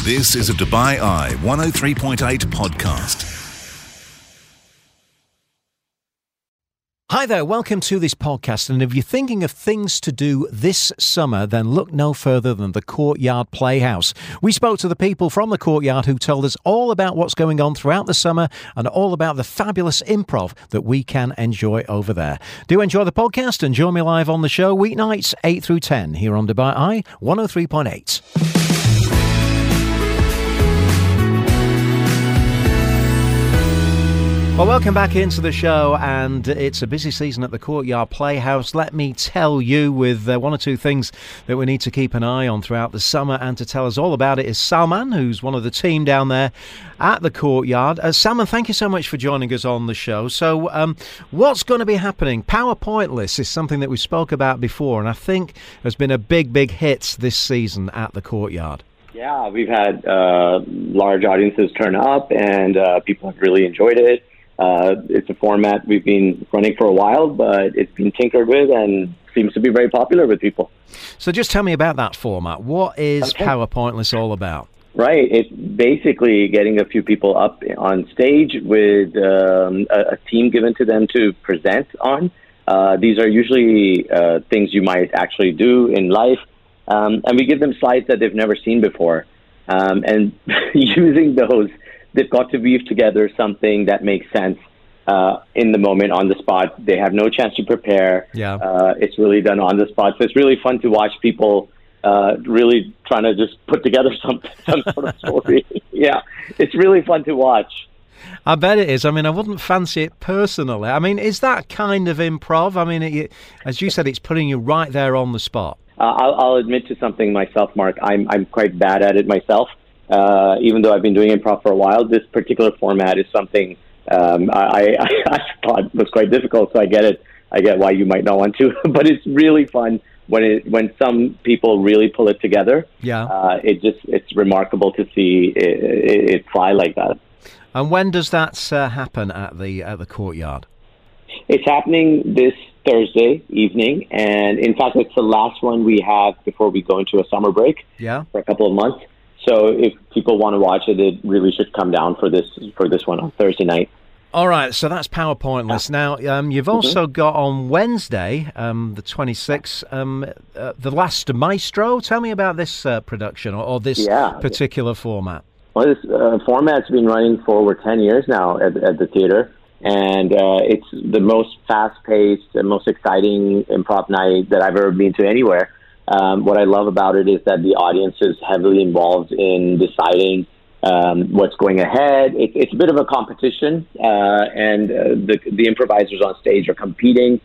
This is a Dubai Eye 103.8 podcast. Hi there, welcome to this podcast, and if you're thinking of things to do this summer, then look no further than the Courtyard Playhouse. We spoke to the people from the Courtyard who told us all about what's going on throughout the summer and all about the fabulous improv that we can enjoy over there. Do enjoy the podcast and join me live on the show weeknights 8 through 10 here on Dubai Eye 103.8. Well, welcome back into the show, and it's a busy season at the Courtyard Playhouse. Let me tell you, with one or two things that we need to keep an eye on throughout the summer, and to tell us all about it is Salman, who's one of the team down there at the Courtyard. Salman, thank you so much for joining us on the show. So what's going to be happening? PowerPointless is something that we spoke about before, and I think has been a big hit this season at the Courtyard. Yeah, we've had large audiences turn up, and people have really enjoyed it. It's a format we've been running for a while, but it's been tinkered with and seems to be very popular with people. So just tell me about that format. What is PowerPointless all about? Right. It's basically getting a few people up on stage with a theme given to them to present on. These are usually things you might actually do in life. And we give them slides that they've never seen before. And using those, they've got to weave together something that makes sense in the moment, on the spot. They have no chance to prepare. Yeah. It's really done on the spot. So it's really fun to watch people really trying to just put together some sort of story. Yeah, it's really fun to watch. I bet it is. I mean, I wouldn't fancy it personally. I mean, is that kind of improv? I mean, as you said, it's putting you right there on the spot. I'll admit to something myself, Mark. I'm quite bad at it myself. Even though I've been doing improv for a while, this particular format is something I thought was quite difficult. So I get it. I get why you might not want to, but it's really fun when some people really pull it together. Yeah. It's remarkable to see it fly like that. And when does that happen at the Courtyard? It's happening this Thursday evening, and in fact, it's the last one we have before we go into a summer break. Yeah. For a couple of months. So if people want to watch it, it really should come down for this one on Thursday night. All right, so that's PowerPointless. Now, you've also got on Wednesday, the 26th, The Last Maestro. Tell me about this production or this particular format. Well, this format's been running for over 10 years now at the theater, and it's the most fast-paced and most exciting improv night that I've ever been to anywhere. What I love about it is that the audience is heavily involved in deciding what's going ahead. It's a bit of a competition, and the improvisers on stage are competing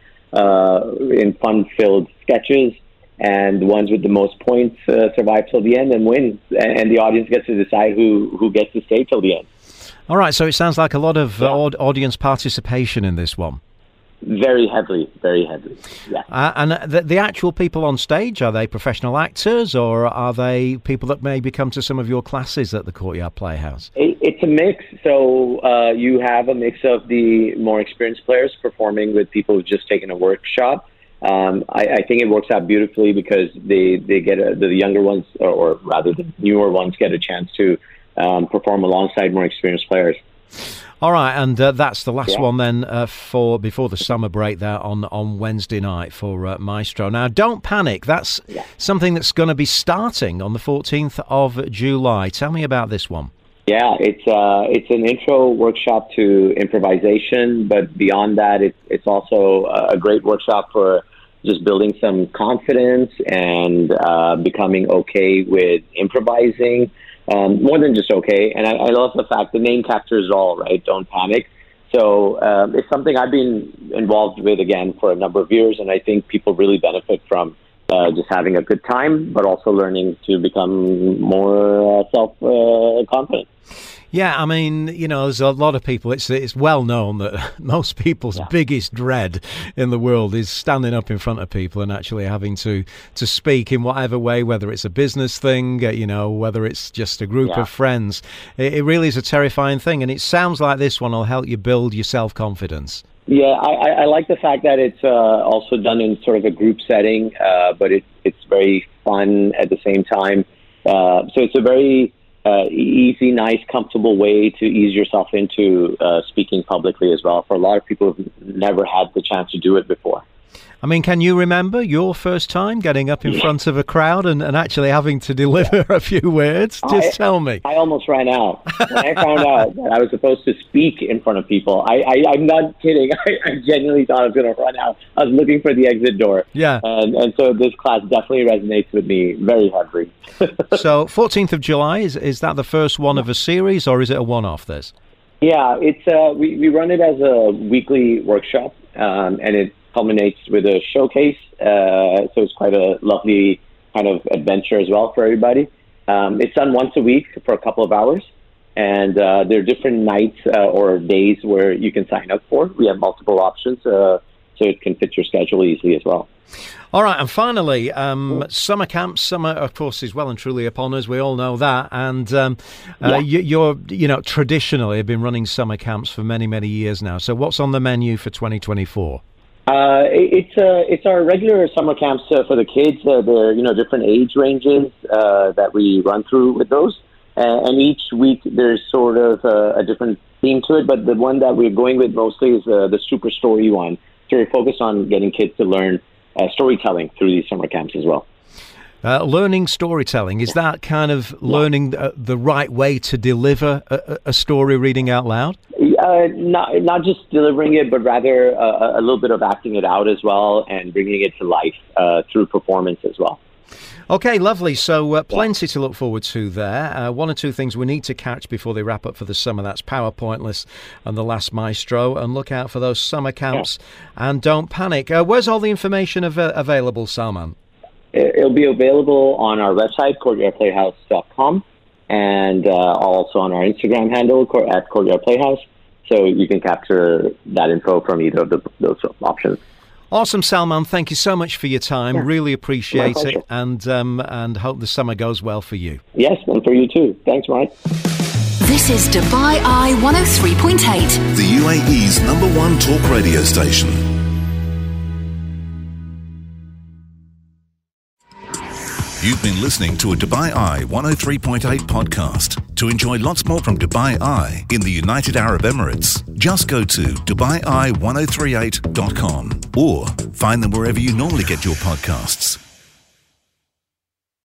in fun-filled sketches, and the ones with the most points survive till the end and win, and the audience gets to decide who gets to stay till the end. All right, so it sounds like a lot of audience participation in this one. Very heavily, yeah. And the actual people on stage, are they professional actors, or are they people that maybe come to some of your classes at the Courtyard Playhouse? It's a mix. So you have a mix of the more experienced players performing with people who've just taken a workshop. I think it works out beautifully because they get the younger ones, or rather the newer ones, get a chance to perform alongside more experienced players. All right, and that's the last one then for before the summer break there on Wednesday night for Maestro. Now, don't panic. That's something that's going to be starting on the 14th of July. Tell me about this one. Yeah, it's an intro workshop to improvisation, but beyond that, it's also a great workshop for just building some confidence and becoming okay with improvising. More than just okay. And I love the fact the name captures all, right? Don't panic. So it's something I've been involved with, again, for a number of years, and I think people really benefit from just having a good time, but also learning to become more self-confident. Yeah, I mean, you know, there's a lot of people. It's well known that most people's biggest dread in the world is standing up in front of people and actually having to speak in whatever way, whether it's a business thing, you know, whether it's just a group of friends. It really is a terrifying thing, and it sounds like this one will help you build your self-confidence. Yeah, I like the fact that it's also done in sort of a group setting, but it's very fun at the same time. So it's a very easy, nice, comfortable way to ease yourself into speaking publicly as well. For a lot of people who've never had the chance to do it before. I mean, can you remember your first time getting up in front of a crowd and actually having to deliver a few words? Just tell me. I almost ran out. When I found out that I was supposed to speak in front of people, I'm not kidding. I genuinely thought I was going to run out. I was looking for the exit door. Yeah. And so this class definitely resonates with me very heavily. So 14th of July, is that the first one of a series, or is it a one-off this? Yeah, it's we run it as a weekly workshop, and it culminates with a showcase, so it's quite a lovely kind of adventure as well for everybody. It's done once a week for a couple of hours, and there are different nights or days where you can sign up for. We have multiple options, so it can fit your schedule easily as well. All right, and finally, summer camp. Summer, of course, is well and truly upon us. We all know that. And you're traditionally have been running summer camps for many, many years now. So what's on the menu for 2024? It's our regular summer camps for the kids. They're different age ranges that we run through with those, and each week there's sort of a different theme to it. But the one that we're going with mostly is the Super Story one. So we're focused on getting kids to learn storytelling through these summer camps as well. Learning storytelling, is that kind of learning the right way to deliver a story reading out loud? Not just delivering it, but rather a little bit of acting it out as well and bringing it to life through performance as well. Okay, lovely. So plenty to look forward to there. One or two things we need to catch before they wrap up for the summer. That's Power Pointless and The Last Maestro. And look out for those summer camps. Yeah. And don't panic. Where's all the information available, Salman? It'll be available on our website, courtyardplayhouse.com, and also on our Instagram handle at Courtyard Playhouse. So you can capture that info from either of those options. Awesome, Salman. Thank you so much for your time. Yeah. Really appreciate it, and hope the summer goes well for you. Yes, and for you too. Thanks, Mike. This is Dubai Eye 103.8, the UAE's #1 talk radio station. You've been listening to a Dubai Eye 103.8 podcast. To enjoy lots more from Dubai Eye in the United Arab Emirates, just go to DubaiEye1038.com or find them wherever you normally get your podcasts.